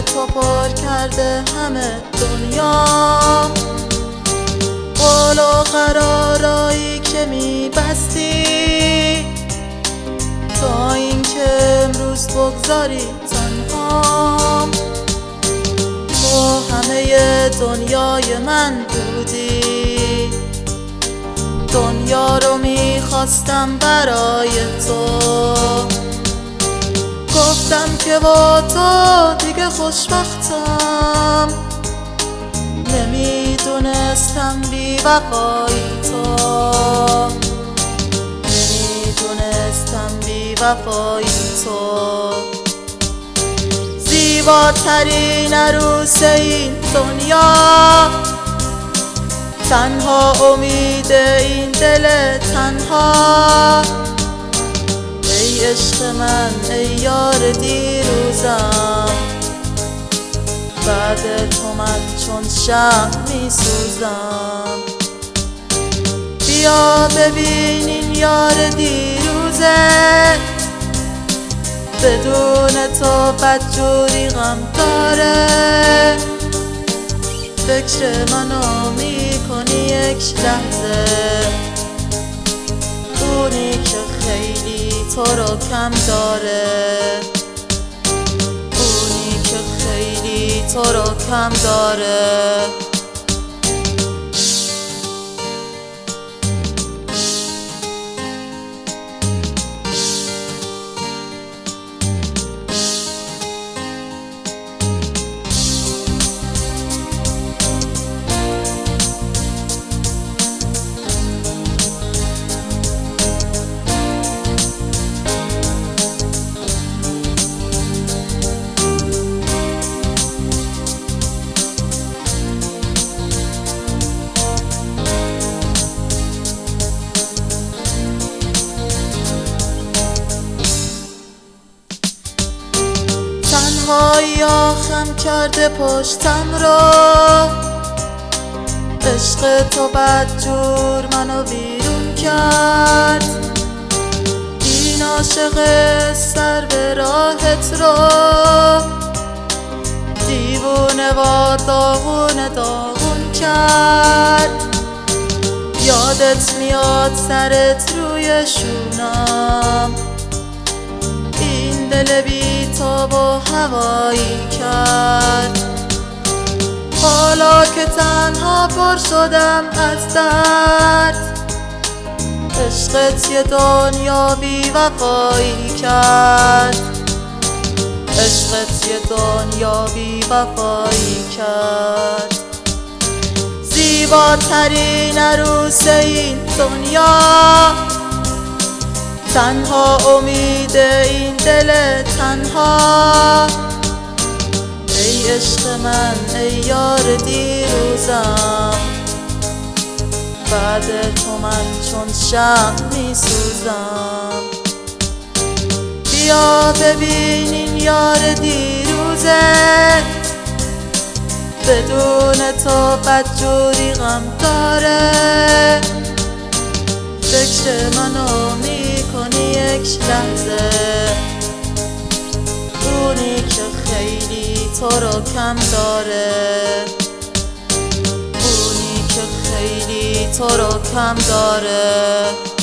تو پر کرده همه دنیا. قول و قرارایی که میبستی تا اینکه امروز بگذاری تنهام. تو همه دنیای من بودی، دنیا رو میخواستم برای تو. گفتم که با تو دیگه خوشبختم، نمیدونستم بی وفایی تو، نمیدونستم بی وفایی تو. زیباترین عروس این دنیا، تنها امید این دل تنها. ای عشق من ای یار دیروزم، بعد تو من چون شمع میسوزم. بیا ببین این یار دیروزه، بدون تو بدجوری غم داره. فکر منو میکنی یک لحظه، اونی که خیلی تو رو کم داره، اونی که خیلی تو رو کم داره. تنهایی خم کرده پشتم رو، عشق تو بدجور منو بیرون کرد. این عاشق سر به راهت رو، دیوونه و داغون داغون کرد. یادت میاد سرت روی شونم، این دل بی تاب و هوایی کرد. حالا که تنها پر شدم از درد، عشقت یه دنیا بی وفایی کرد، عشقت یه دنیا بی وفایی کرد. زیباترین عروس این دنیا، تنها امید این دل تنها. ای عشق من ای یار دیروزم، بعد تو من چون شمع میسوزم. بیا ببین این یار دیروزه، بدون تو بدجوری غم داره. فکر منو میکنی یک لحظه، اونی که خیلی تو رو کم داره، اونی که خیلی تو رو کم داره.